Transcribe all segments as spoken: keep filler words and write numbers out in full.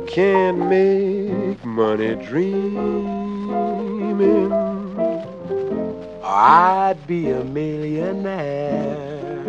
can't make money dreaming, I'd be a millionaire.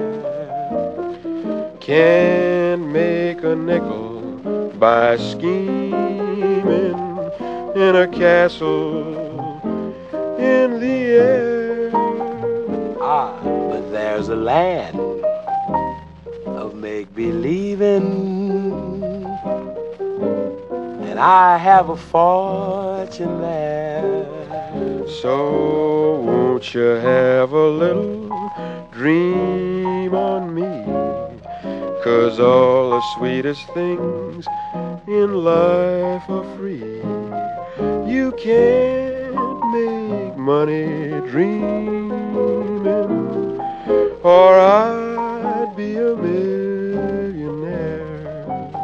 Can't make a nickel by scheming in a castle in the air. Ah, but there's a land of make-believing, and I have a fortune there. So won't you have a little dream on me? 'Cause all the sweetest things in life are free. You can't make money dreaming, or I'd be a millionaire.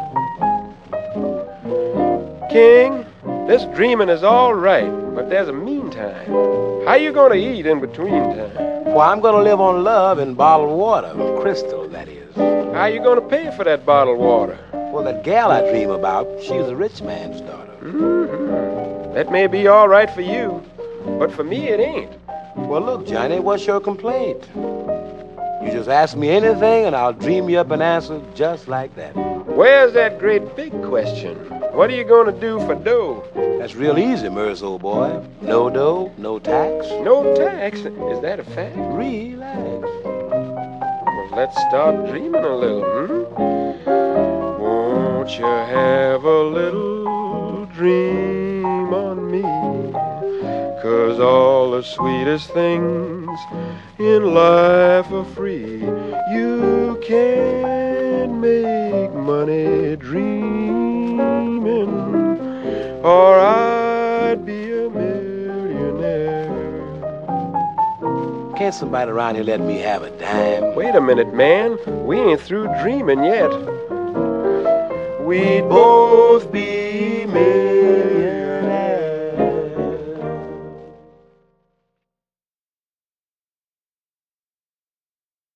King, this dreaming is all right, but there's a meantime. How you gonna eat in between time? Well, I'm gonna live on love and bottled water, crystal, that is. How you gonna pay for that bottled water? Well, that gal I dream about, she's a rich man's daughter. Mm-hmm. That may be all right for you, but for me it ain't. Well, look, Johnny, what's your complaint? You just ask me anything, and I'll dream you up an answer just like that. Where's that great big question? What are you gonna do for dough? That's real easy, Merce, old boy. No dough, no tax. No tax? Is that a fact? Relax. Well, let's start dreaming a little, hmm? Won't you have a little dream on me? 'Cause all the sweetest things in life are free. You can't make money dreaming, or I'd be a millionaire. Can't somebody around here let me have a dime? Wait a minute, man. We ain't through dreaming yet. We'd both be millionaires.